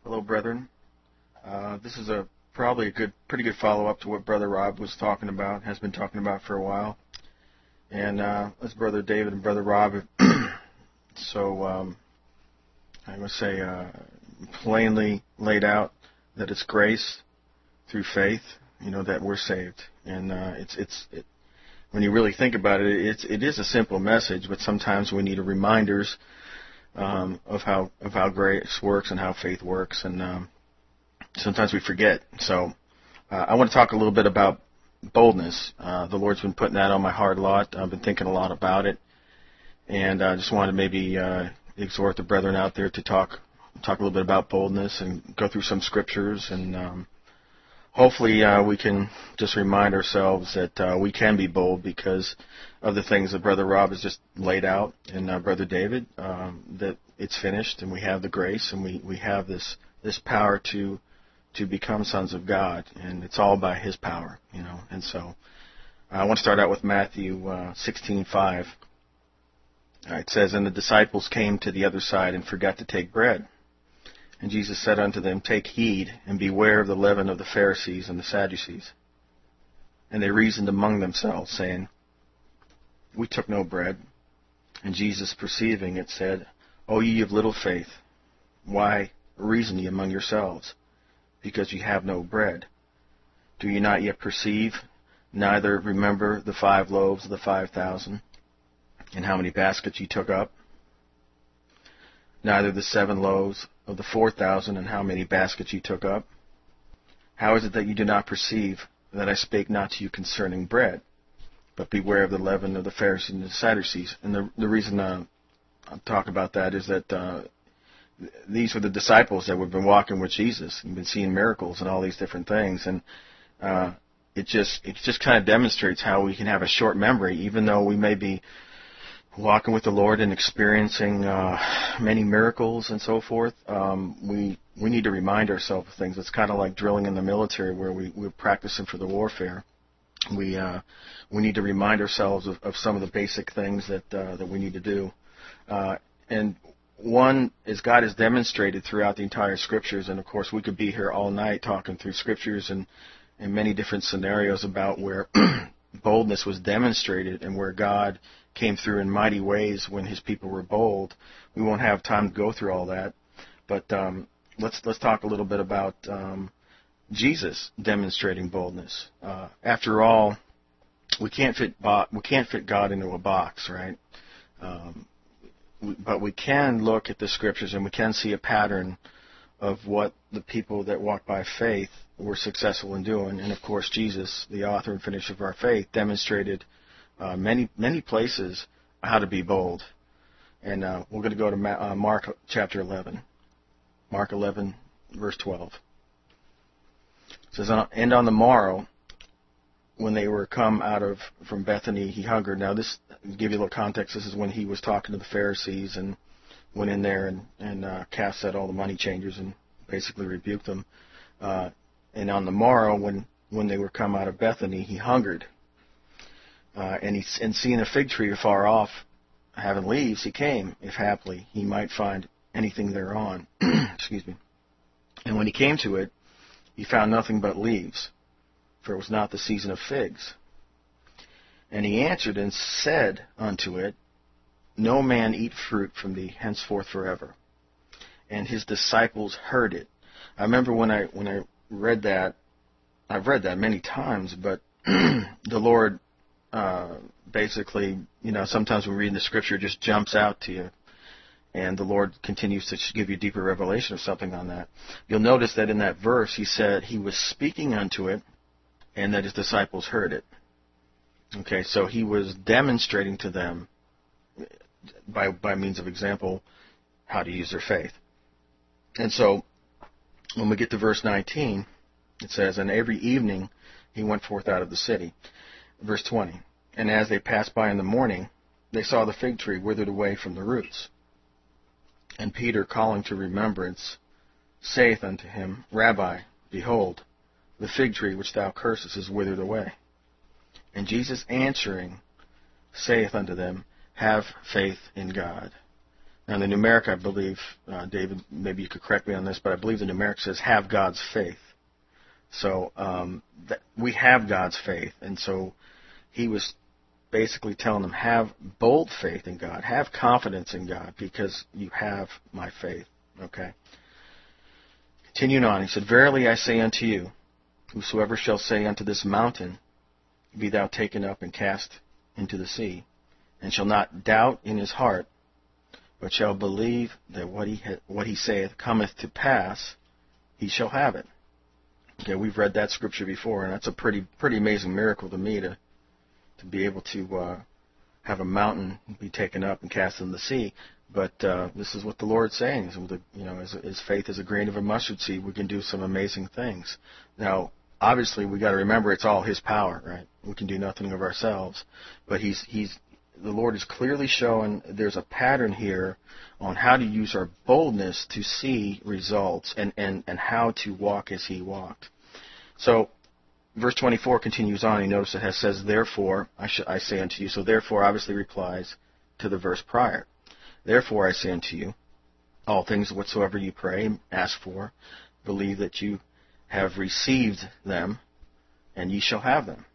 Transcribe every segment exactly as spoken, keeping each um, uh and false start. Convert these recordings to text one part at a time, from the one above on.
Hello, brethren. Uh, this is a probably a good, pretty good follow-up to what Brother Rob was talking about, has been talking about for a while. And uh, as Brother David and Brother Rob have so, um, I must say, uh, plainly laid out that it's grace through faith, you know, that we're saved. And uh, it's it's it, when you really think about it, it's it is a simple message, but sometimes we need reminders um, of how of how grace works and how faith works, and um, sometimes we forget. So uh, I want to talk a little bit about boldness. Uh, the Lord's been putting that on my heart a lot. I've been thinking a lot about it, and I just wanted to maybe uh, exhort the brethren out there to talk talk a little bit about boldness and go through some scriptures, and um, hopefully uh, we can just remind ourselves that uh, we can be bold because of the things that Brother Rob has just laid out, and uh, Brother David, um, that it's finished, and we have the grace, and we, we have this this power to to become sons of God, and it's all by His power, you know. And so I want to start out with Matthew uh, sixteen five. Uh, it says, "And the disciples came to the other side and forgot to take bread. And Jesus said unto them, Take heed, and beware of the leaven of the Pharisees and the Sadducees. And they reasoned among themselves, saying, We took no bread. And Jesus, perceiving it, said, O ye of little faith, why reason ye among yourselves, because ye have no bread? Do ye not yet perceive, neither remember the five loaves of the five thousand, and how many baskets ye took up? Neither the seven loaves of the four thousand, and how many baskets ye took up? How is it that you do not perceive that I spake not to you concerning bread? But beware of the leaven of the Pharisees and the Sadducees." And the, the reason uh, I talk about that is that uh, these were the disciples that have been walking with Jesus and been seeing miracles and all these different things. And uh, it just it just kind of demonstrates how we can have a short memory, even though we may be walking with the Lord and experiencing uh, many miracles and so forth. Um, we we need to remind ourselves of things. It's kind of like drilling in the military, where we, we're practicing for the warfare. We uh, we need to remind ourselves of, of some of the basic things that uh, that we need to do. Uh, and one is God has demonstrated throughout the entire Scriptures, and of course we could be here all night talking through Scriptures and, and many different scenarios about where boldness was demonstrated and where God came through in mighty ways when His people were bold. We won't have time to go through all that, but um, let's let's talk a little bit about um, Jesus demonstrating boldness. Uh, after all, we can't fit bo- we can't fit God into a box, right? Um, we, but we can look at the Scriptures and we can see a pattern of what the people that walk by faith were successful in doing. And of course, Jesus, the author and finisher of our faith, demonstrated uh, many many places how to be bold. And uh, we're going to go to Ma- uh, Mark chapter eleven. Mark eleven, verse twelve. It says, "And on the morrow, when they were come out of from Bethany, he hungered." Now, this, to give you a little context, this is when he was talking to the Pharisees and went in there and, and uh, cast out all the money changers and basically rebuked them. Uh, and on the morrow, when, when they were come out of Bethany, he hungered. Uh, and, he, and seeing a fig tree afar off, having leaves, he came, if haply he might find anything thereon. Excuse me. And when he came to it, he found nothing but leaves, for it was not the season of figs. And he answered and said unto it, No man eat fruit from thee henceforth forever. And his disciples heard it. I remember when I when I read that, I've read that many times, but the Lord uh, basically, you know, sometimes when we read the Scripture, it just jumps out to you. And the Lord continues to give you deeper revelation of something on that. You'll notice that in that verse, he said he was speaking unto it, and that his disciples heard it. Okay, so he was demonstrating to them, by by means of example, how to use their faith. And so, when we get to verse nineteen, it says, "And every evening he went forth out of the city." Verse twenty, "And as they passed by in the morning, they saw the fig tree withered away from the roots. And Peter, calling to remembrance, saith unto him, Rabbi, behold, the fig tree which thou cursest is withered away. And Jesus answering saith unto them, Have faith in God. And the numeric, I believe, uh, David, maybe you could correct me on this, but I believe the numeric says have God's faith. So um, that we have God's faith, and so he was basically telling them, have bold faith in God, have confidence in God, because you have my faith. Okay. Continuing on, he said, verily I say unto you, whosoever shall say unto this mountain, be thou taken up and cast into the sea, and shall not doubt in his heart, but shall believe that what he ha- what he saith cometh to pass, he shall have it. Okay, we've read that scripture before, and that's a pretty pretty amazing miracle to me to to be able to uh, have a mountain be taken up and cast in the sea. But uh, this is what the Lord's saying: is with the, you know, as, as faith is a grain of a mustard seed, we can do some amazing things. Now, obviously, we got to remember it's all His power, right? We can do nothing of ourselves, but He's He's the Lord is clearly showing there's a pattern here on how to use our boldness to see results and, and, and how to walk as He walked. So, verse twenty-four continues on. You notice it has says, therefore, I, sh- I say unto you. So, therefore obviously replies to the verse prior. Therefore I say unto you, all things whatsoever you pray, ask for, believe that you have received them, and ye shall have them.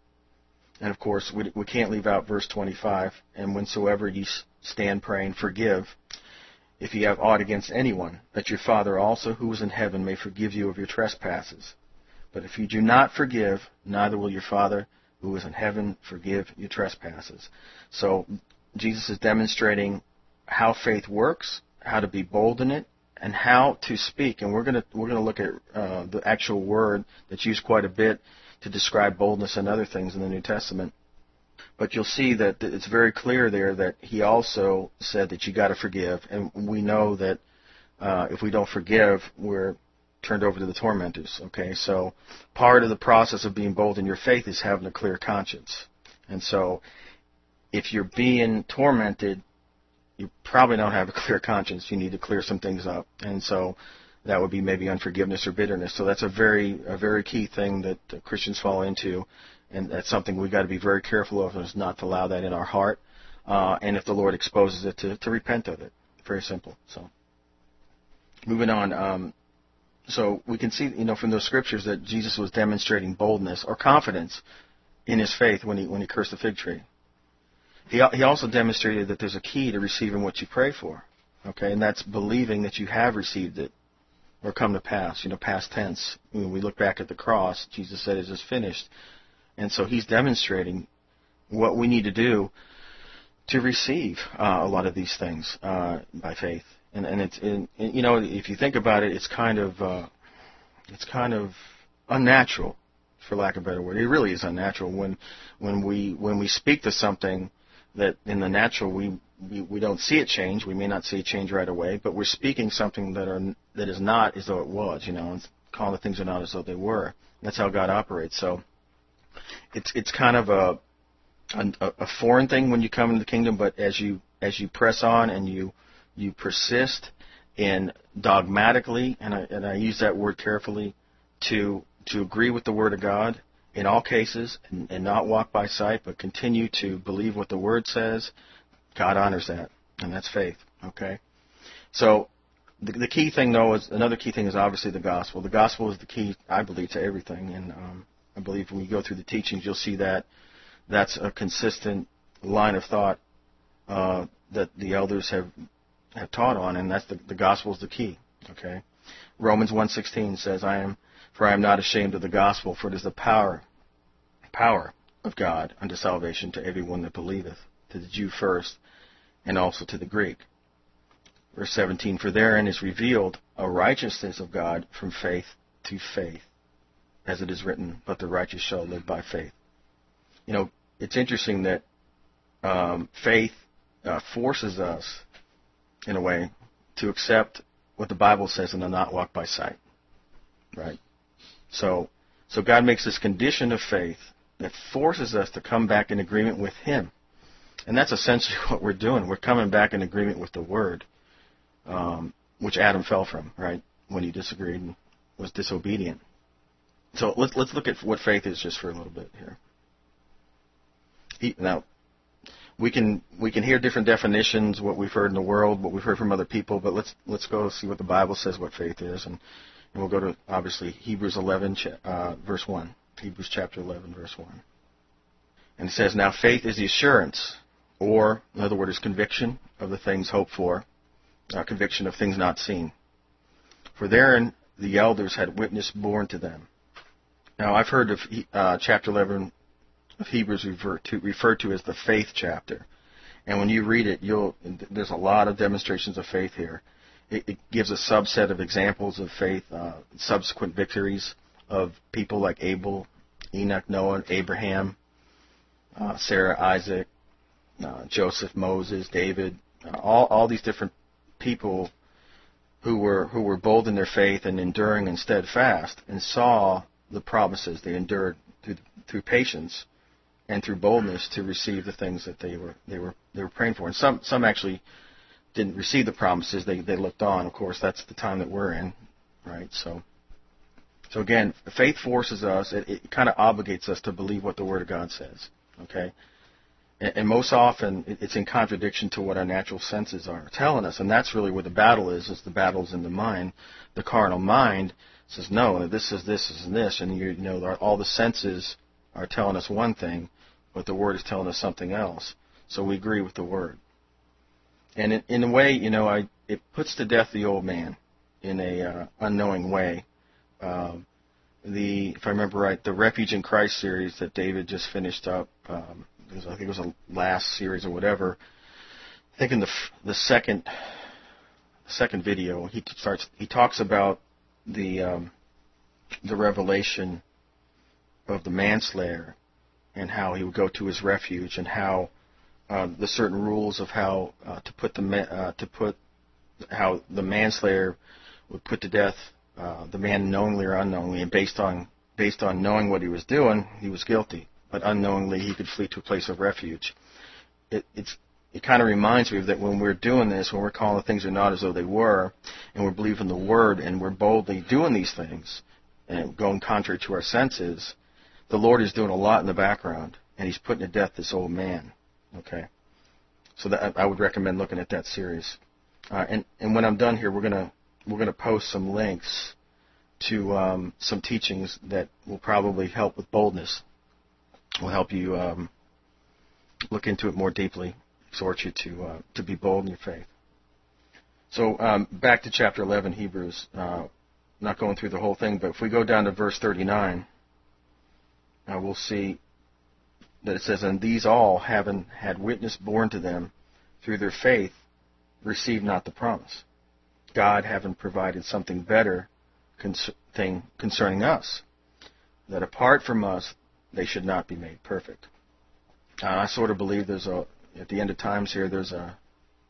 And of course, we, we can't leave out verse twenty-five. And whensoever ye stand praying, forgive, if ye have aught against anyone, that your Father also, who is in heaven, may forgive you of your trespasses. But if you do not forgive, neither will your Father, who is in heaven, forgive your trespasses. So Jesus is demonstrating how faith works, how to be bold in it, and how to speak. And we're going to we're going to look at uh, the actual word that's used quite a bit to describe boldness and other things in the New Testament. But you'll see that it's very clear there that he also said that you got to forgive, and we know that uh, if we don't forgive, we're turned over to the tormentors. Okay, so part of the process of being bold in your faith is having a clear conscience. And so, if you're being tormented, you probably don't have a clear conscience. You need to clear some things up, and so that would be maybe unforgiveness or bitterness. So that's a very, a very key thing that uh, Christians fall into, and that's something we've got to be very careful of, is not to allow that in our heart. Uh, and if the Lord exposes it, to, to repent of it. Very simple. So, moving on. Um, so we can see, you know, from those scriptures that Jesus was demonstrating boldness or confidence in his faith when he when he cursed the fig tree. He he also demonstrated that there's a key to receiving what you pray for. Okay, and that's believing that you have received it. Or come to pass, you know, past tense. When we look back at the cross, Jesus said it is finished. And so he's demonstrating what we need to do to receive uh, a lot of these things uh, by faith. And, and it's, and, you know, if you think about it, it's kind of, uh, it's kind of unnatural, for lack of a better word. It really is unnatural when, when we, when we speak to something that in the natural we We, we don't see it change. We may not see it change right away, but we're speaking something that are that is not as though it was. You know, and calling the things are not as though they were. That's how God operates. So it's it's kind of a, a a foreign thing when you come into the kingdom, but as you as you press on and you you persist in dogmatically, and I and I use that word carefully, to to agree with the Word of God in all cases, and, and not walk by sight, but continue to believe what the Word says. God honors that, and that's faith, okay? So the, the key thing, though, is another key thing is obviously the gospel. The gospel is the key, I believe, to everything, and um, I believe when you go through the teachings, you'll see that that's a consistent line of thought uh, that the elders have have taught on, and that's the, the gospel is the key, okay? Romans one sixteen says, "I am, for I am not ashamed of the gospel, for it is the power, power of God unto salvation to everyone that believeth, to the Jew first, and also to the Greek." Verse seventeen, "For therein is revealed a righteousness of God from faith to faith, as it is written, but the righteous shall live by faith." You know, it's interesting that um, faith uh, forces us, in a way, to accept what the Bible says and to not walk by sight, right? So, so God makes this condition of faith that forces us to come back in agreement with Him. And that's essentially what we're doing. We're coming back in agreement with the Word, um, which Adam fell from, right, when he disagreed and was disobedient. So let's let's look at what faith is just for a little bit here. He, now, we can we can hear different definitions, what we've heard in the world, what we've heard from other people, but let's let's go see what the Bible says what faith is, and, and we'll go to obviously Hebrews eleven uh, verse one, Hebrews chapter eleven verse one, and it says, "Now faith is the assurance, or in other words, conviction of the things hoped for, uh, conviction of things not seen. For therein the elders had witness borne to them." Now I've heard of uh, chapter eleven of Hebrews referred to, referred to as the faith chapter. And when you read it, you'll there's a lot of demonstrations of faith here. It, it gives a subset of examples of faith, uh, subsequent victories of people like Abel, Enoch, Noah, Abraham, uh, Sarah, Isaac, uh, Joseph, Moses, David, uh, all all these different people who were who were bold in their faith and enduring and steadfast, and saw the promises. They endured through through patience and through boldness to receive the things that they were they were they were praying for. And some some actually didn't receive the promises. They they looked on. Of course, that's the time that we're in, right? So so again, faith forces us. It, it kind of obligates us to believe what the Word of God says. Okay, and, and most often it, it's in contradiction to what our natural senses are telling us, and that's really where the battle is. Is the battle's in the mind. The carnal mind says no, this is this is this, and you, you know all the senses are telling us one thing, but the Word is telling us something else. So we agree with the Word. And in, in a way, you know, I, it puts to death the old man in a uh, unknowing way. Um, the, if I remember right, the Refuge in Christ series that David just finished up, um, it was, I think it was a last series or whatever. I think in the the second second video, he starts he talks about the um, the revelation of the manslayer, and how he would go to his refuge, and how uh, the certain rules of how uh, to put the ma- uh, to put how the manslayer would put to death uh, the man knowingly or unknowingly, and based on based on knowing what he was doing, he was guilty, but unknowingly he could flee to a place of refuge. It, it's it kind of reminds me of that when we're doing this, when we're calling things are not as though they were, and we're believing the Word, and we're boldly doing these things, and going contrary to our senses. The Lord is doing a lot in the background, and He's putting to death this old man. Okay, so that, I would recommend looking at that series. Uh, and and when I'm done here, we're gonna we're gonna post some links to um, some teachings that will probably help with boldness. Will help you um, look into it more deeply, exhort you to uh, to be bold in your faith. So um, back to chapter eleven, Hebrews. Uh, not going through the whole thing, but if we go down to verse thirty-nine. Uh, we'll see that it says, "And these all, having had witness borne to them through their faith, received not the promise, God having provided something better cons- thing concerning us, that apart from us they should not be made perfect." Uh, I sort of believe there's a, at the end of times here, there's a,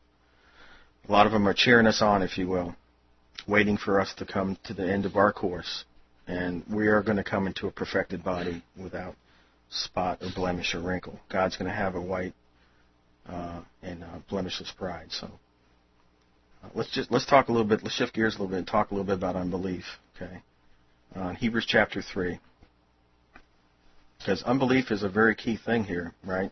a lot of them are cheering us on, if you will, waiting for us to come to the end of our course. And we are going to come into a perfected body without spot or blemish or wrinkle. God's going to have a white uh, and uh, blemishless bride. So uh, let's just let's talk a little bit. Let's shift gears a little bit and talk a little bit about unbelief. Okay, uh, Hebrews chapter three, because unbelief is a very key thing here, right?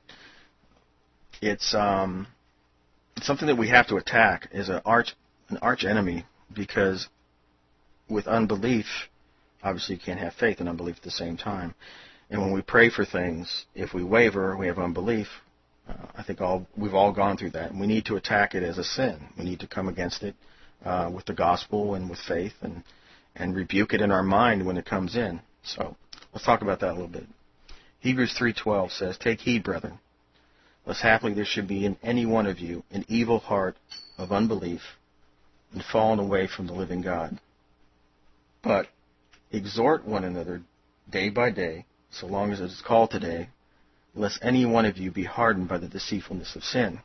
It's um, it's something that we have to attack as an arch an arch enemy, because with unbelief, obviously, you can't have faith and unbelief at the same time. And when we pray for things, if we waver, we have unbelief. Uh, I think all we've all gone through that. And we need to attack it as a sin. We need to come against it uh, with the gospel and with faith, and, and rebuke it in our mind when it comes in. So let's talk about that a little bit. Hebrews three twelve says, "Take heed, brethren, lest haply there should be in any one of you an evil heart of unbelief, and fallen away from the living God. But exhort one another day by day, so long as it is called today, lest any one of you be hardened by the deceitfulness of sin."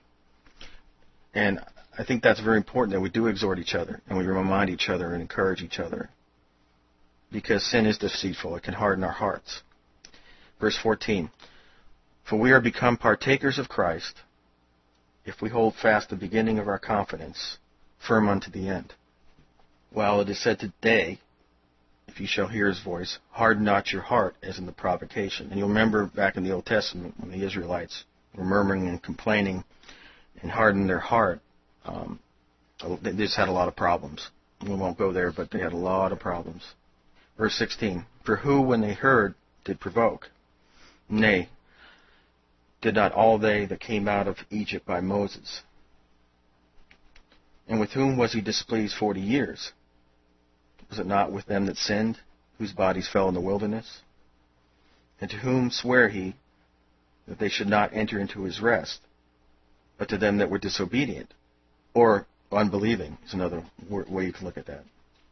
And I think that's very important, that we do exhort each other, and we remind each other and encourage each other, because sin is deceitful. It can harden our hearts. Verse fourteen, "For we are become partakers of Christ, if we hold fast the beginning of our confidence firm unto the end. While it is said today, if you shall hear His voice, harden not your heart as in the provocation." And you'll remember back in the Old Testament when the Israelites were murmuring and complaining and hardened their heart, um, they just had a lot of problems. We won't go there, but they had a lot of problems. Verse sixteen, for who, when they heard, did provoke? Nay, did not all they that came out of Egypt by Moses? And with whom was he displeased forty years? Was it not with them that sinned, whose bodies fell in the wilderness? And to whom sware he that they should not enter into his rest, but to them that were disobedient, or unbelieving is another way you can look at that.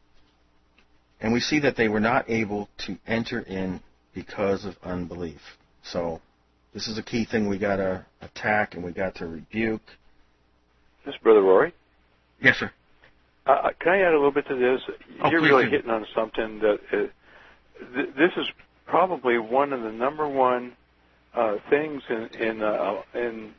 And we see that they were not able to enter in because of unbelief. So this is a key thing we got to attack and we got to rebuke. This is Brother Rory. Yes, sir. Uh, can I add a little bit to this? Oh, You're really do. hitting on something that uh, th- this is probably one of the number one uh, things in in, uh, in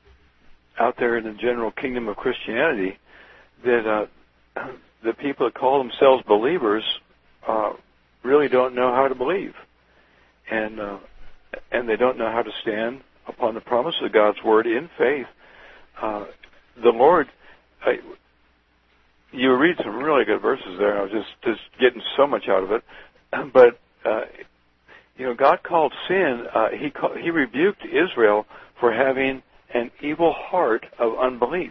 out there in the general kingdom of Christianity that uh, the people that call themselves believers uh, really don't know how to believe, and uh, and they don't know how to stand upon the promise of God's word in faith. Uh, the Lord. I, You read some really good verses there. I was just, just getting so much out of it. But, uh, you know, God called sin, uh, he, call, he rebuked Israel for having an evil heart of unbelief.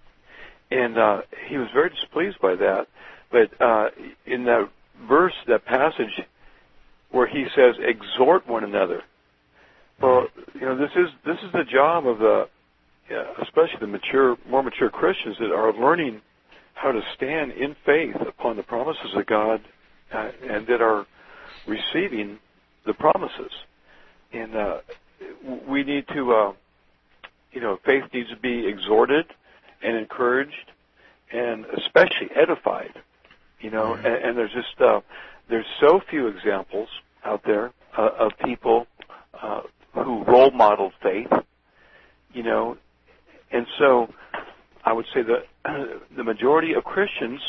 And uh, he was very displeased by that. But uh, in that verse, that passage where he says, exhort one another. Well, you know, this is this is the job of the, especially the mature, more mature Christians that are learning how to stand in faith upon the promises of God uh, and that are receiving the promises. And uh, we need to, uh, you know, faith needs to be exhorted and encouraged and especially edified, you know, mm-hmm. and, and there's just, uh, there's so few examples out there uh, of people uh, who role modeled faith, you know, and so I would say that the majority of Christians,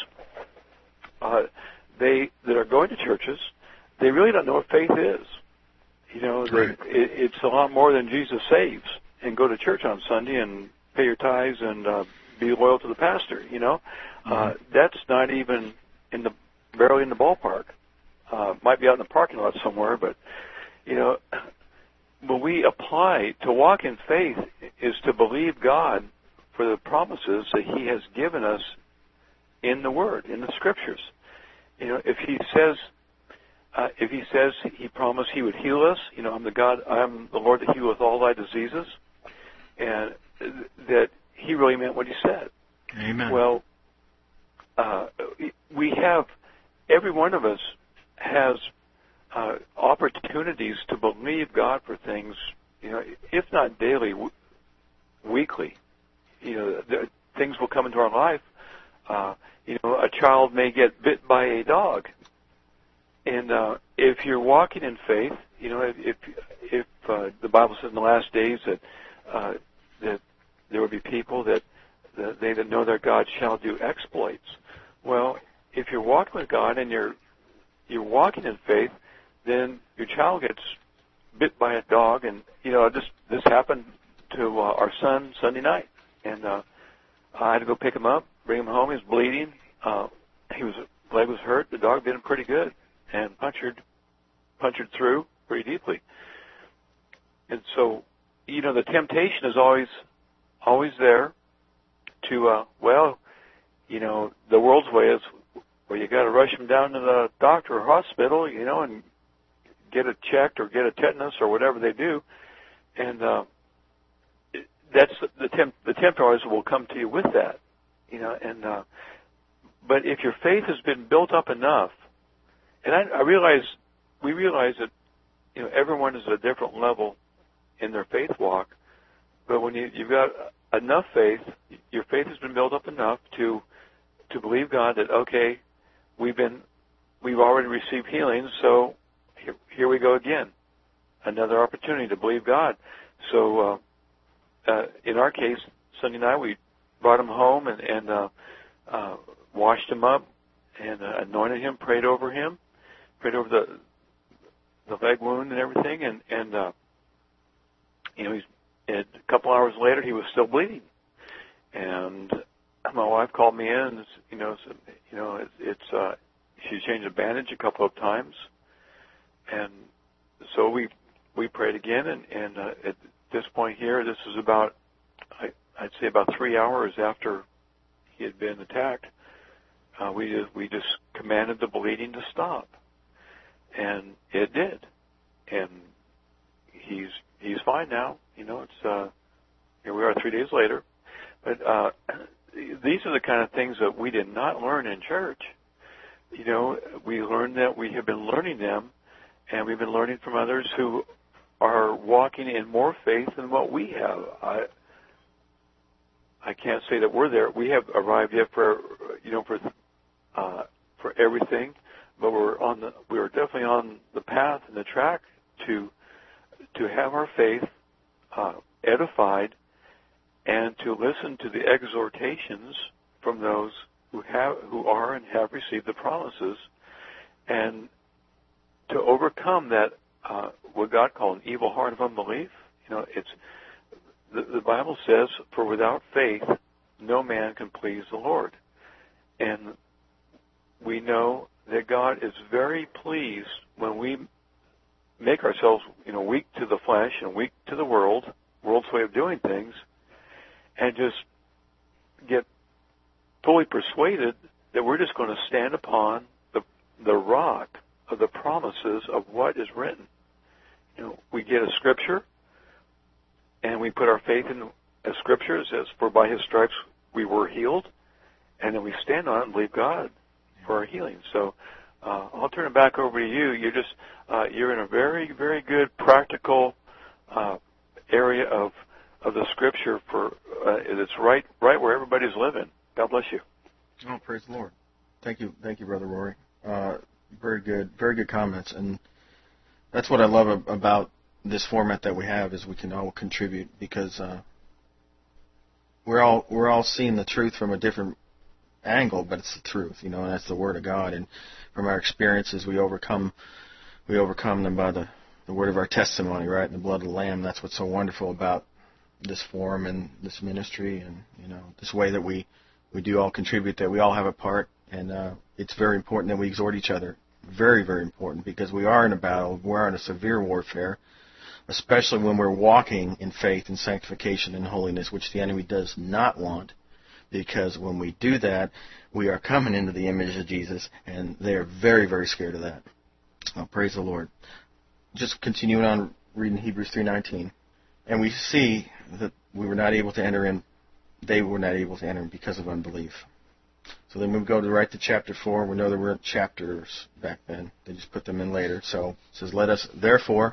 uh, they that are going to churches, they really don't know what faith is. You know, right. they, it, it's a lot more than Jesus saves. And go to church on Sunday and pay your tithes and uh, be loyal to the pastor. You know, mm-hmm. uh, that's not even in the barely in the ballpark. Uh, might be out in the parking lot somewhere, but you know, when we apply to walk in faith is to believe God for the promises that He has given us in the Word, in the Scriptures. You know, if He says, uh, if He says He promised He would heal us, you know, I'm the God, I'm the Lord that healeth all thy diseases, and that He really meant what He said. Amen. Well, uh, we have, every one of us has uh, opportunities to believe God for things, you know, if not daily, w- weekly. You know, the, things will come into our life. Uh, you know, a child may get bit by a dog, and uh, if you're walking in faith, you know, if if, if uh, the Bible says in the last days that uh, that there will be people that, that they that know their God shall do exploits. Well, if you're walking with God and you're you're walking in faith, then your child gets bit by a dog, and you know, this this happened to uh, our son Sunday night. And uh, I had to go pick him up, bring him home. He was bleeding. Uh, he was leg was hurt. The dog bit him pretty good and punctured, punctured through pretty deeply. And so, you know, the temptation is always, always there. To uh, well, you know, the world's way is, well, you got to rush him down to the doctor or hospital, you know, and get it checked or get a tetanus or whatever they do, and. Uh, That's the, the temp. The tempter always will come to you with that, you know. And uh, but if your faith has been built up enough, and I, I realize we realize that you know everyone is at a different level in their faith walk. But when you, you've got enough faith, your faith has been built up enough to to believe God that okay, we've been we've already received healing, so here, here we go again, another opportunity to believe God. So. Uh, Uh, in our case, Sunday night, we brought him home and, and uh, uh, washed him up and uh, anointed him, prayed over him, prayed over the the leg wound and everything, and and uh, you know he's it, a couple hours later, he was still bleeding. And my wife called me in, and you know, said, you know, it, it's uh, she changed the bandage a couple of times, and so we we prayed again. And, and uh, at this point here, this is about I, I'd say about three hours after he had been attacked. Uh, we just, we just commanded the bleeding to stop, and it did. And he's he's fine now. You know, it's uh, here we are three days later. But uh, these are the kind of things that we did not learn in church. You know, we learned that we have been learning them, and we've been learning from others who are walking in more faith than what we have. I I can't say that we're there. We have arrived yet for you know for uh, for everything, but we're on the we are definitely on the path and the track to to have our faith uh, edified, and to listen to the exhortations from those who have who are and have received the promises, and to overcome that uh, what God called an evil heart of unbelief. You know, it's the, the Bible says, "For without faith, no man can please the Lord," and we know that God is very pleased when we make ourselves, you know, weak to the flesh and weak to the world, world's way of doing things, and just get fully persuaded that we're just going to stand upon the the rock of the promises of what is written. You know, we get a scripture, and we put our faith in a scripture. It says, "For by His stripes we were healed," and then we stand on it and believe God for our healing. So uh, I'll turn it back over to you. You're just uh, you're in a very, very good practical uh, area of of the scripture for uh, it's right right where everybody's living. God bless you. Oh, praise the Lord. Thank you, thank you, Brother Rory. Uh, very good, very good comments, and that's what I love about this format that we have is we can all contribute because uh, we're all we're all seeing the truth from a different angle, but it's the truth, you know, and that's the Word of God. And from our experiences, we overcome we overcome them by the, the word of our testimony, right, and the blood of the Lamb. That's what's so wonderful about this forum and this ministry, and you know, this way that we we do all contribute, that we all have a part, and uh, it's very important that we exhort each other. Very, very important, because we are in a battle, we're in a severe warfare, especially when we're walking in faith and sanctification and holiness, which the enemy does not want, because when we do that, we are coming into the image of Jesus, and they are very, very scared of that. Oh, praise the Lord. Just continuing on reading Hebrews three nineteen. And we see that we were not able to enter in, they were not able to enter in because of unbelief. So then we go to right to chapter four. We know there weren't chapters back then. They just put them in later. So it says, "Let us, therefore,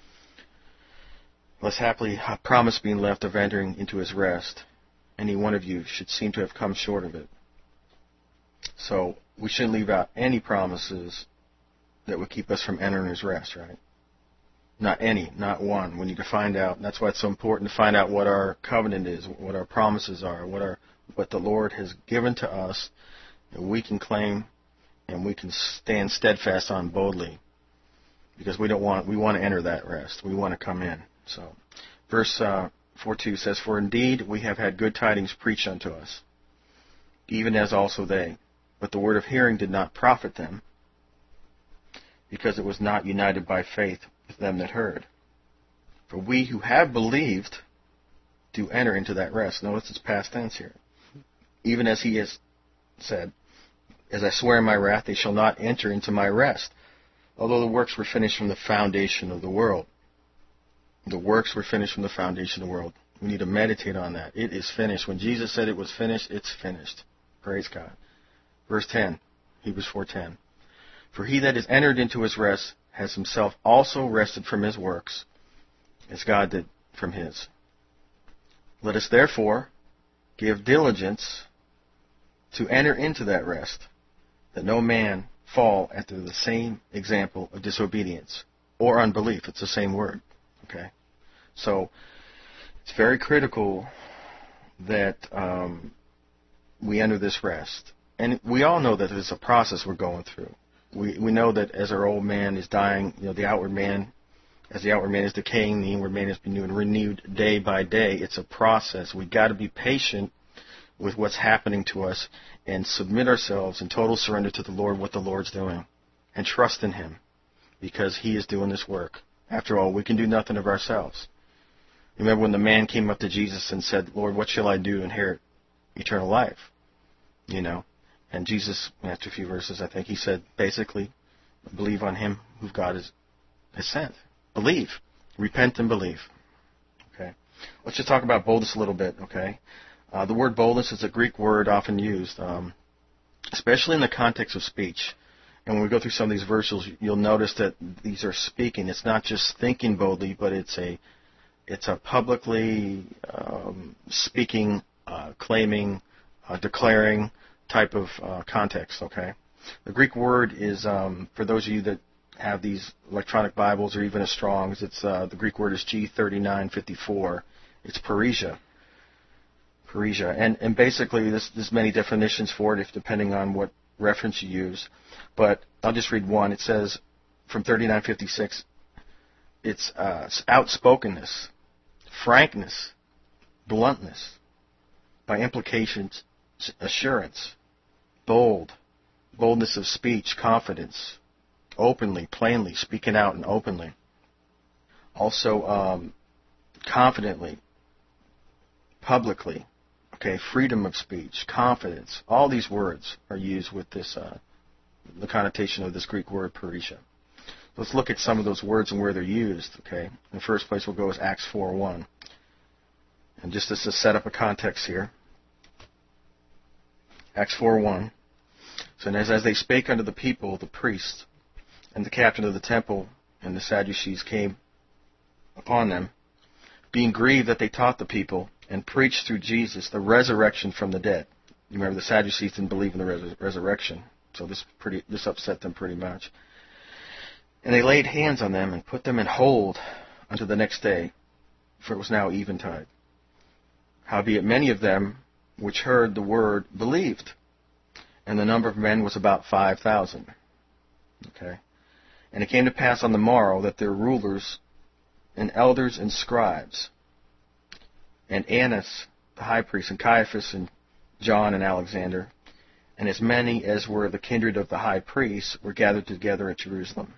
lest happily have promise being left of entering into His rest, any one of you should seem to have come short of it." So we shouldn't leave out any promises that would keep us from entering His rest, right? Not any, not one. We need to find out. That's why it's so important to find out what our covenant is, what our promises are, what our what the Lord has given to us that we can claim and we can stand steadfast on boldly, because we don't want we want to enter that rest. We want to come in. So, verse uh, four two says, "For indeed we have had good tidings preached unto us, even as also they. But the word of hearing did not profit them, because it was not united by faith with them that heard. For we who have believed do enter into that rest." Notice it's past tense here. "Even as He has said, as I swear in my wrath, they shall not enter into my rest, although the works were finished from the foundation of the world." The works were finished from the foundation of the world. We need to meditate on that. It is finished. When Jesus said it was finished, it's finished. Praise God. Verse ten, Hebrews four ten. "For he that is entered into his rest has himself also rested from his works, as God did from His. Let us therefore give diligence to enter into that rest, that no man fall after the same example of disobedience," or unbelief. It's the same word. Okay? So it's very critical that um, we enter this rest. And we all know that it's a process we're going through. We we know that as our old man is dying, you know, the outward man As the outward man is decaying, the inward man is being renewed day by day. It's a process. We've got to be patient with what's happening to us and submit ourselves in total surrender to the Lord, what the Lord's doing, and trust in Him because He is doing this work. After all, we can do nothing of ourselves. Remember when the man came up to Jesus and said, Lord, what shall I do to inherit eternal life? You know, and Jesus, after a few verses, I think he said, basically, believe on Him who God has, has sent. Believe. Repent and believe. Okay. Let's just talk about boldness a little bit, okay? Uh, the word boldness is a Greek word often used, um, especially in the context of speech. And when we go through some of these verses, you'll notice that these are speaking. It's not just thinking boldly, but it's a it's a publicly um, speaking, uh, claiming, uh, declaring type of uh, context, okay? The Greek word is, um, for those of you that have these electronic Bibles or even a Strong's, it's uh, the Greek word is G thirty-nine fifty-four. It's parousia. Parousia. And, and basically, this, there's many definitions for it, if depending on what reference you use. But I'll just read one. It says, from thirty-nine fifty-six, it's uh, outspokenness, frankness, bluntness, by implications, assurance, bold, boldness of speech, confidence, openly, plainly, speaking out and openly. Also, um, confidently, publicly, okay, freedom of speech, confidence. All these words are used with this, uh, the connotation of this Greek word, parousia. Let's look at some of those words and where they're used, okay? In the first place, we'll go with Acts four one. And just as to set up a context here, Acts four one. So, and as, as they spake unto the people, the priests, and the captain of the temple, and the Sadducees came upon them, being grieved that they taught the people, and preached through Jesus the resurrection from the dead. You remember the Sadducees didn't believe in the res- resurrection, so this pretty this upset them pretty much. And they laid hands on them and put them in hold unto the next day, for it was now eventide. Howbeit many of them which heard the word believed, and the number of men was about five thousand. Okay. And it came to pass on the morrow that their rulers and elders and scribes, and Annas the high priest, and Caiaphas, and John, and Alexander, and as many as were the kindred of the high priest, were gathered together at Jerusalem.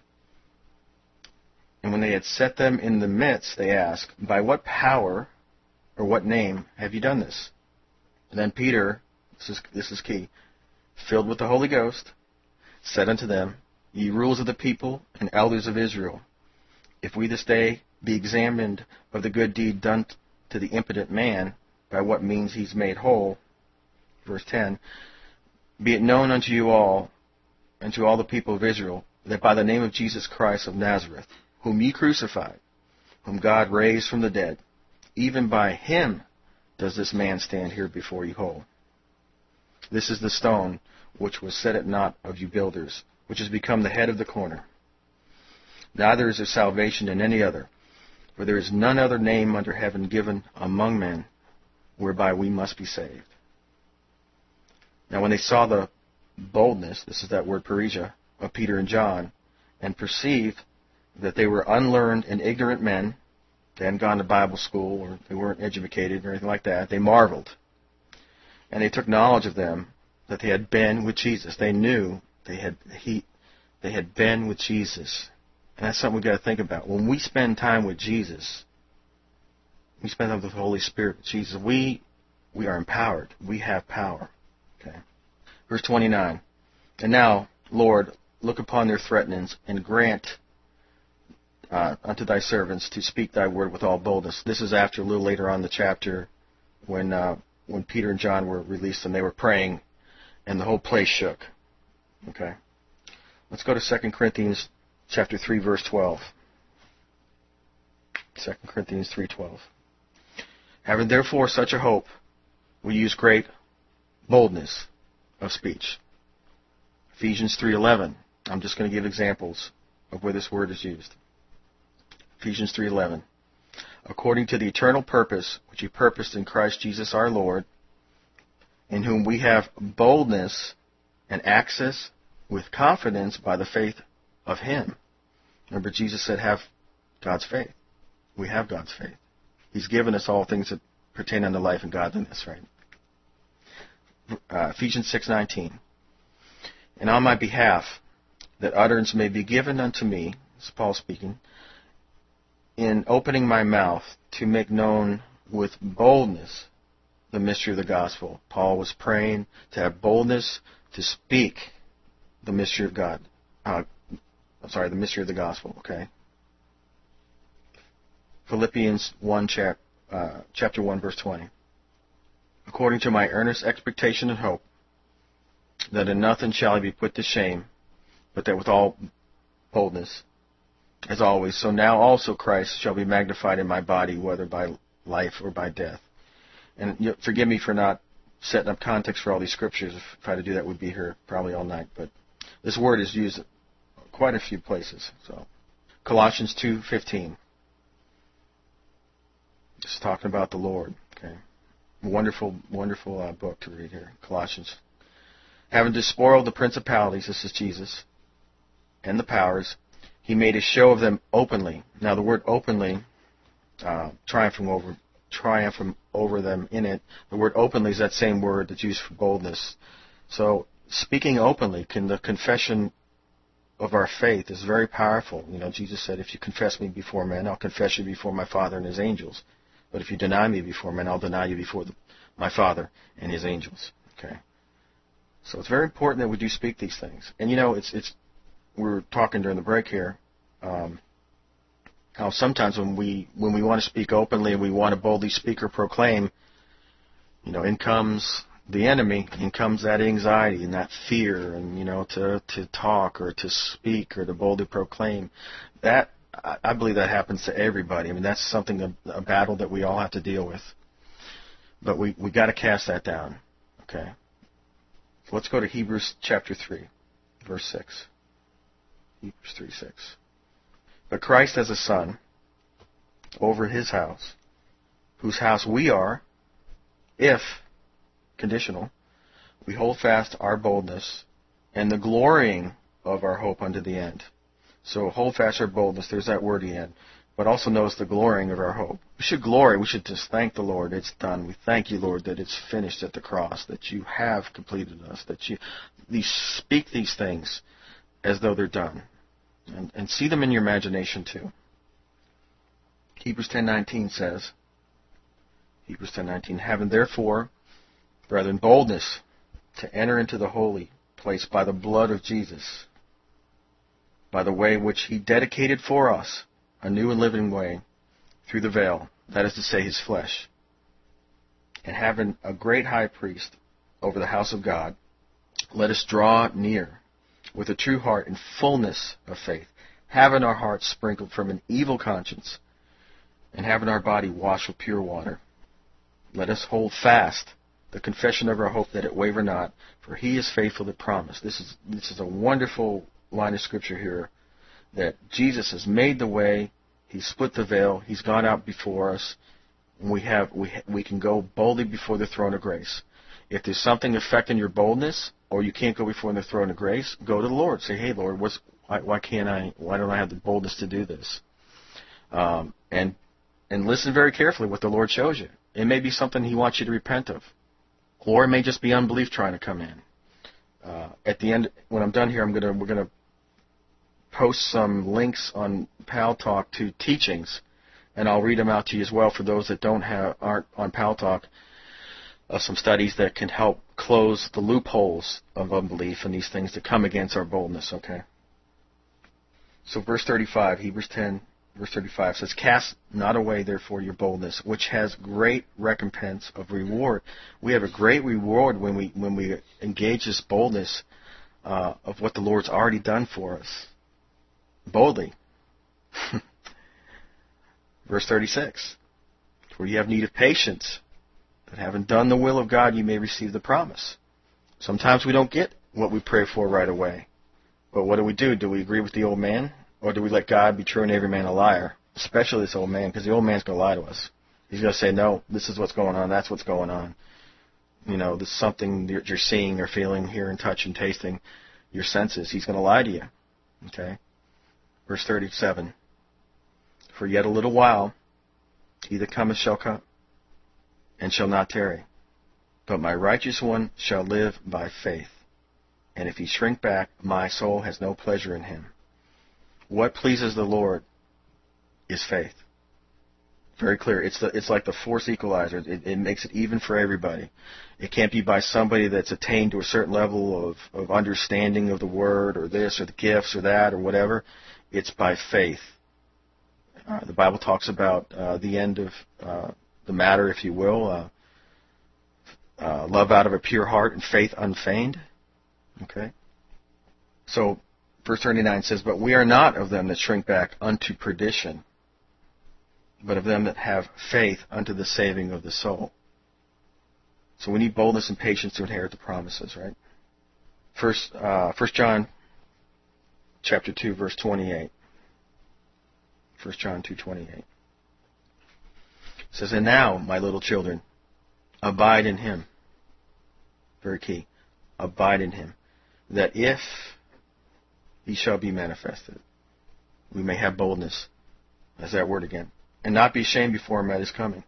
And when they had set them in the midst, they asked, By what power or what name have you done this? And then Peter, this is, this is key, filled with the Holy Ghost, said unto them, Ye rulers of the people and elders of Israel, if we this day be examined of the good deed done to the impotent man, by what means he's made whole, verse ten, be it known unto you all, and to all the people of Israel, that by the name of Jesus Christ of Nazareth, whom ye crucified, whom God raised from the dead, even by him does this man stand here before you whole. This is the stone which was set at naught of you builders, which has become the head of the corner. Neither is there salvation in any other, for there is none other name under heaven given among men whereby we must be saved. Now when they saw the boldness, this is that word parousia, of Peter and John, and perceived that they were unlearned and ignorant men, they hadn't gone to Bible school, or they weren't educated or anything like that, they marveled. And they took knowledge of them that they had been with Jesus. They knew they had he they had been with Jesus. And that's something we've got to think about. When we spend time with Jesus, we spend time with the Holy Spirit with Jesus, we we are empowered. We have power. Okay. Verse twenty-nine. And now, Lord, look upon their threatenings and grant uh, unto thy servants to speak thy word with all boldness. This is after a little later on in the chapter when uh, when Peter and John were released and they were praying and the whole place shook. Okay. Let's go to Second Corinthians chapter three, verse twelve. Second Corinthians three twelve. Having therefore such a hope, we use great boldness of speech. Ephesians three eleven. I'm just going to give examples of where this word is used. Ephesians three eleven. According to the eternal purpose which he purposed in Christ Jesus our Lord, in whom we have boldness and access with confidence by the faith of him. Remember, Jesus said, have God's faith. We have God's faith. He's given us all things that pertain unto life and godliness, right? Uh, Ephesians six nineteen. And on my behalf, that utterance may be given unto me, this is Paul speaking, in opening my mouth to make known with boldness the mystery of the gospel. Paul was praying to have boldness to speak the mystery of God. Uh, I'm sorry, the mystery of the gospel, okay? Philippians one, chap, uh, chapter one, verse twenty. According to my earnest expectation and hope, that in nothing shall I be put to shame, but that with all boldness, as always, so now also Christ shall be magnified in my body, whether by life or by death. And you know, forgive me for not setting up context for all these scriptures. If, if I had to do that, we'd be here probably all night. But this word is used quite a few places. So, Colossians two fifteen. Just talking about the Lord. Okay, wonderful, wonderful uh, book to read here. Colossians. Having despoiled the principalities, this is Jesus, and the powers, he made a show of them openly. Now, the word openly, uh, triumphing over, triumphing over them in it. The word openly is that same word that's used for boldness. So, speaking openly, can the confession of our faith is very powerful. You know, Jesus said, if you confess me before men, I'll confess you before my Father and his angels. But if you deny me before men, I'll deny you before the, my Father and his angels. Okay. So it's very important that we do speak these things. And you know, it's it's we were talking during the break here, um, how sometimes when we when we want to speak openly and we want to boldly speak or proclaim, you know, in comes the enemy, in comes that anxiety and that fear, and you know, to to talk or to speak or to boldly proclaim. That I, I believe that happens to everybody. I mean, that's something a, a battle that we all have to deal with. But we we got to cast that down. Okay. Let's go to Hebrews chapter three, verse six. Hebrews three six. But Christ as a son over his house, whose house we are, if, conditional, we hold fast our boldness and the glorying of our hope unto the end. So hold fast our boldness, there's that word again. But also notice the glorying of our hope. We should glory. We should just thank the Lord. It's done. We thank you, Lord, that it's finished at the cross, that you have completed us, that you these, speak these things as though they're done. And, and see them in your imagination, too. Hebrews ten nineteen says, Hebrews ten nineteen, having therefore, brethren, boldness to enter into the holy place by the blood of Jesus, by the way which he dedicated for us, a new and living way, through the veil, that is to say, his flesh. And having a great high priest over the house of God, let us draw near with a true heart and fullness of faith, having our hearts sprinkled from an evil conscience, and having our body washed with pure water. Let us hold fast the confession of our hope, that it waver not, for he is faithful that promised. This is this is a wonderful line of scripture here, that Jesus has made the way, he's split the veil, he's gone out before us, and we have we we can go boldly before the throne of grace. If there's something affecting your boldness, or you can't go before the throne of grace, go to the Lord. Say, hey, Lord, what's why, why can't I? Why don't I have the boldness to do this? Um, and and listen very carefully what the Lord shows you. It may be something he wants you to repent of, or it may just be unbelief trying to come in. Uh, at the end, when I'm done here, I'm gonna we're gonna post some links on Pal Talk to teachings, and I'll read them out to you as well for those that don't have aren't on Pal Talk. Of some studies that can help close the loopholes of unbelief and these things that come against our boldness. Okay. So verse thirty-five, Hebrews ten, verse thirty-five says, "Cast not away therefore your boldness, which has great recompense of reward." We have a great reward when we when we engage this boldness uh, of what the Lord's already done for us. Boldly. Verse thirty-six, "For you have need of patience, that having done the will of God, you may receive the promise." Sometimes we don't get what we pray for right away. But what do we do? Do we agree with the old man? Or do we let God be true and every man a liar? Especially this old man, because the old man's going to lie to us. He's going to say, no, this is what's going on, that's what's going on. You know, this is something that you're seeing or feeling, hearing, touching, tasting, your senses. He's going to lie to you. Okay? Verse thirty-seven. For yet a little while, he that cometh shall come, and shall not tarry. But my righteous one shall live by faith. And if he shrink back, my soul has no pleasure in him. What pleases the Lord is faith. Very clear. It's the, it's like the force equalizer. It, it makes it even for everybody. It can't be by somebody that's attained to a certain level of, of understanding of the Word or this or the gifts or that or whatever. It's by faith. Uh, the Bible talks about uh, the end of uh, the matter, if you will. Uh, uh, love out of a pure heart and faith unfeigned. Okay? So, verse thirty-nine says, But we are not of them that shrink back unto perdition, but of them that have faith unto the saving of the soul. So we need boldness and patience to inherit the promises, right? First, uh, First John chapter two, verse twenty-eight. First John two twenty-eight. It says, And now, my little children, abide in him. Very key. Abide in him. That if he shall be manifested, we may have boldness. That's that word again. And not be ashamed before him at his coming.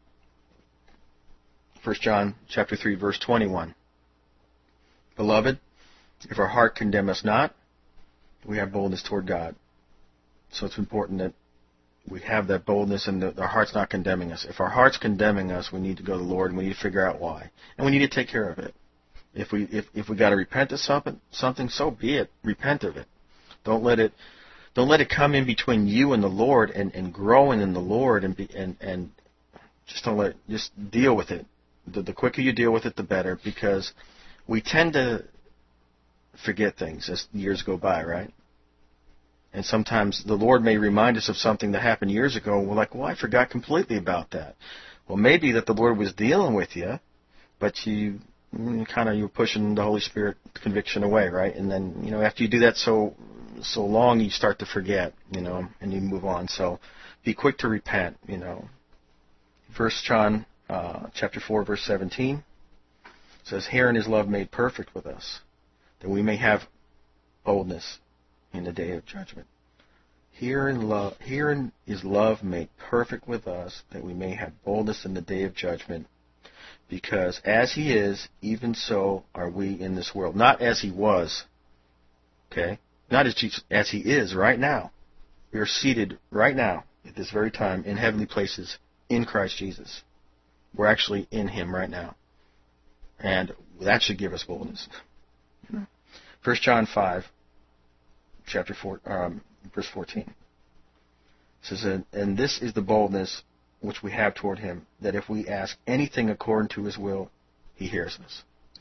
First John chapter three, verse twenty-one. Beloved, if our heart condemn us not, we have boldness toward God. So it's important that we have that boldness and that our heart's not condemning us. If our heart's condemning us, we need to go to the Lord and we need to figure out why. And we need to take care of it. If we if, if we got to repent of something, something, so be it. Repent of it. Don't let it don't let it come in between you and the Lord and, and growing in the Lord and be, and and just don't let it, just deal with it. The, the quicker you deal with it, the better, because we tend to forget things as years go by, right? And sometimes the Lord may remind us of something that happened years ago, and we're like, well, I forgot completely about that. Well, maybe that the Lord was dealing with you, but you kind of you were pushing the Holy Spirit conviction away, right? And then, you know, after you do that so so long, you start to forget, you know, and you move on. So be quick to repent, you know. First John uh, chapter four, verse seventeen says, Herein is love made perfect with us, that we may have boldness in the day of judgment. Herein, love, herein is love made perfect with us, that we may have boldness in the day of judgment. Because as he is, even so are we in this world. Not as he was, okay? Not as, Jesus, as he is right now. We are seated right now, at this very time, in heavenly places in Christ Jesus. We're actually in him right now. And that should give us boldness. First John five, chapter four, um, verse fourteen. It says, and, and this is the boldness which we have toward him, that if we ask anything according to his will, he hears us.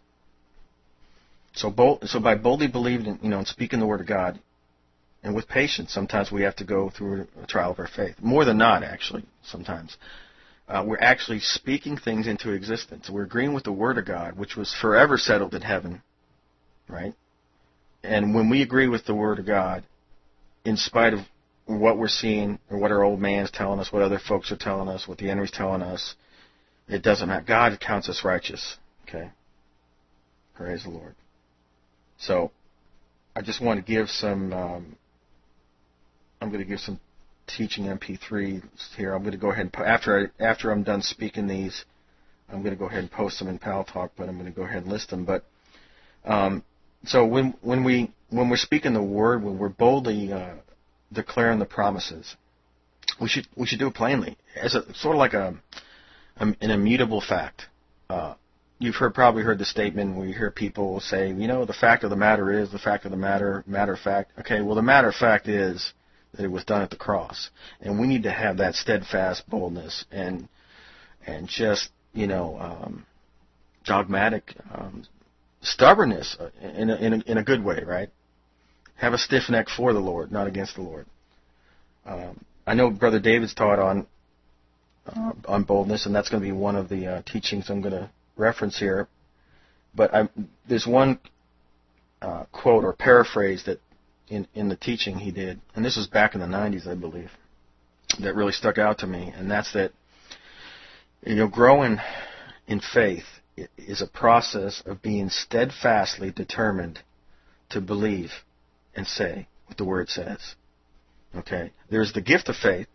So, bold, so by boldly believing, in, you know, and speaking the word of God, and with patience, sometimes we have to go through a trial of our faith. More than not, actually, sometimes. Uh, we're actually speaking things into existence. We're agreeing with the word of God, which was forever settled in heaven, right? And when we agree with the word of God, in spite of what we're seeing, or what our old man's telling us, what other folks are telling us, what the enemy's telling us, it doesn't matter. God counts us righteous. Okay? Praise the Lord. So, I just want to give some, um, I'm going to give some teaching M P threes here. I'm going to go ahead and, after I, after I'm done speaking these, I'm going to go ahead and post them in Pal Talk, but I'm going to go ahead and list them. But, um, so when, when we, when we're speaking the word, when we're boldly, uh, declaring the promises, we should we should do it plainly, as a sort of like a, a an immutable fact. Uh, you've heard probably heard the statement where you hear people say, you know, the fact of the matter is, the fact of the matter, matter of fact. Okay, well, the matter of fact is that it was done at the cross, and we need to have that steadfast boldness and and just you know um, dogmatic um, stubbornness in a, in a, in a good way, right? Have a stiff neck for the Lord, not against the Lord. Um, I know Brother David's taught on uh, on boldness, and that's going to be one of the uh, teachings I'm going to reference here. But I, there's one uh, quote or paraphrase that in, in the teaching he did, and this was back in the nineties, I believe, that really stuck out to me, and that's that you know growing in faith is a process of being steadfastly determined to believe and say what the Word says. Okay? There's the gift of faith,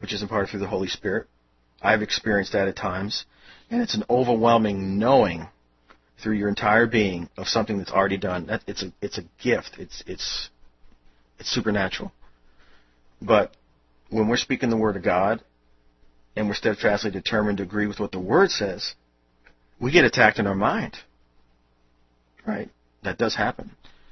which is imparted through the Holy Spirit. I've experienced that at times. And it's an overwhelming knowing through your entire being of something that's already done. That, it's a it's a gift. It's it's it's supernatural. But when we're speaking the Word of God and we're steadfastly determined to agree with what the Word says, we get attacked in our mind. Right? That does happen.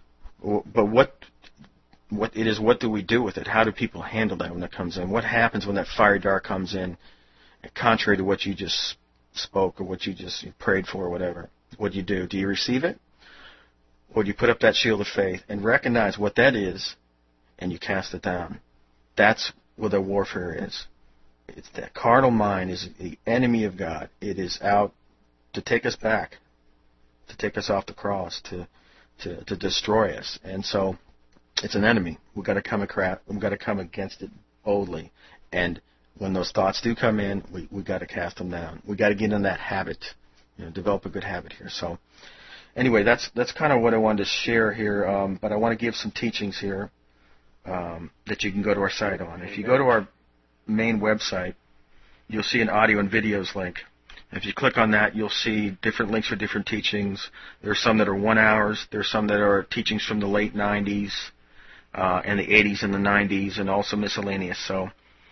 But what what it is, what do we do with it? How do people handle that when it comes in? What happens when that fiery dart comes in, contrary to what you just spoke or what you just prayed for or whatever? What do you do? Do you receive it? Or do you put up that shield of faith and recognize what that is and you cast it down? That's what the warfare is. It's that carnal mind is the enemy of God. It is out to take us back, to take us off the cross, to to, to destroy us. And so it's an enemy. We've got to come across, we've got to come against it boldly. And when those thoughts do come in, we we got to cast them down. We got to get in that habit, you know, develop a good habit here. So anyway, that's that's kind of what I wanted to share here. Um, but I want to give some teachings here um, that you can go to our site on. If you go to our main website, you'll see an audio and videos link. If you click on that, you'll see different links for different teachings. There are some that are one hours. There are some that are teachings from the late nineties uh, and the eighties and the nineties, and also miscellaneous. So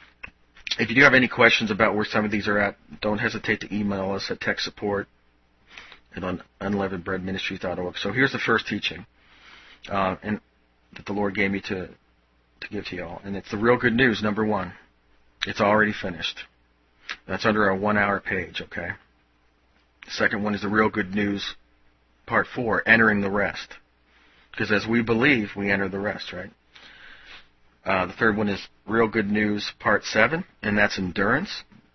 if you do have any questions about where some of these are at, don't hesitate to email us at tech support at unleavened bread ministries dot org. So here's the first teaching uh, and that the Lord gave me to, to give to you all. And it's the real good news, number one. It's already finished. That's under our one-hour page, okay? The second one is the real good news, part four, entering the rest. Because as we believe, we enter the rest, right? Uh, the third one is real good news, part seven, and that's endurance.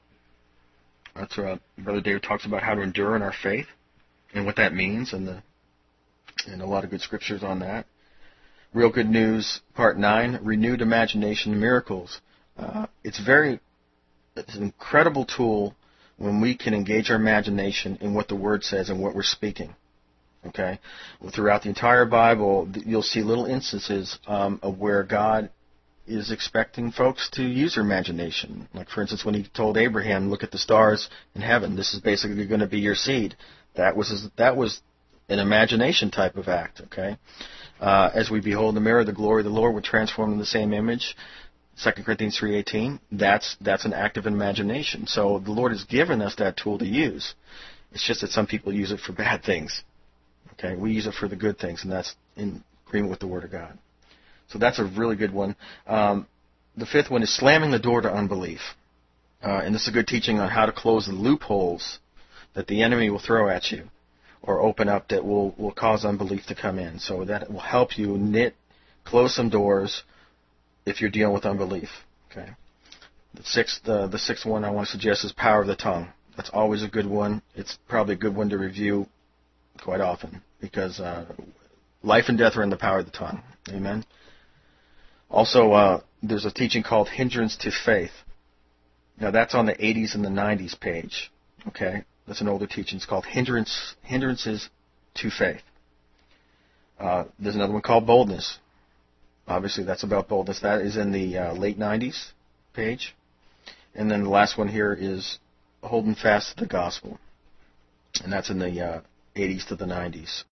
That's where Brother David talks about how to endure in our faith and what that means, and the and a lot of good scriptures on that. Real good news, part nine, renewed imagination miracles. Uh, it's very It's an incredible tool when we can engage our imagination in what the Word says and what we're speaking. Okay? Well, throughout the entire Bible, you'll see little instances um, of where God is expecting folks to use their imagination. Like, for instance, when He told Abraham, look at the stars in heaven. This is basically going to be your seed. That was his, that was an imagination type of act. Okay? Uh, as we behold in the mirror the glory of the Lord, we're transformed in the same image. Second Corinthians three eighteen, that's that's an act of imagination. So the Lord has given us that tool to use. It's just that some people use it for bad things. Okay, we use it for the good things, and that's in agreement with the Word of God. So that's a really good one. Um, the fifth one is slamming the door to unbelief. Uh, and this is a good teaching on how to close the loopholes that the enemy will throw at you or open up that will, will cause unbelief to come in. So that will help you knit, close some doors if you're dealing with unbelief. Okay. The sixth, uh, the sixth one I want to suggest is power of the tongue. That's always a good one. It's probably a good one to review quite often because uh, life and death are in the power of the tongue. Amen. Also, uh, there's a teaching called Hindrance to Faith. Now, that's on the eighties and the nineties page. Okay. That's an older teaching. It's called Hindrance, Hindrances to Faith. Uh, there's another one called Boldness. Obviously, that's about boldness. That is in the uh, late nineties page. And then the last one here is Holding Fast to the Gospel. And that's in the uh, eighties to the nineties.